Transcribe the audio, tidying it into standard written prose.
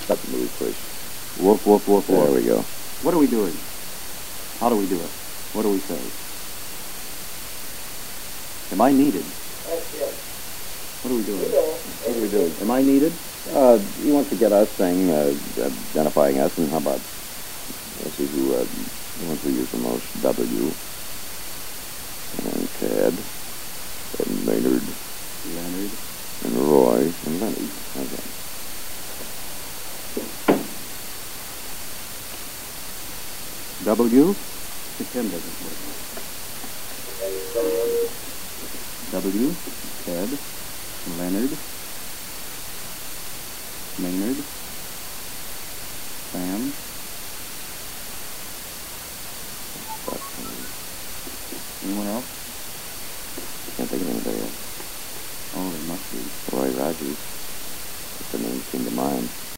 Stop the movie first. Woof, woof, woof, There woof. we go. What are we doing? How do we do it? What do we say? Am I needed? What are we doing? What are we doing? Am I needed? He wants to get us saying, identifying us, and how about, let's see who wants to use the most. W. And Ted. And Maynard. Leonard. And Roy. And Lenny. Okay. W? The pen doesn't work. W. Ted. Leonard. Maynard. Sam. Anyone else? Can't think of anybody else. Oh, there must be. Roy Rogers. That's the name that came to mind.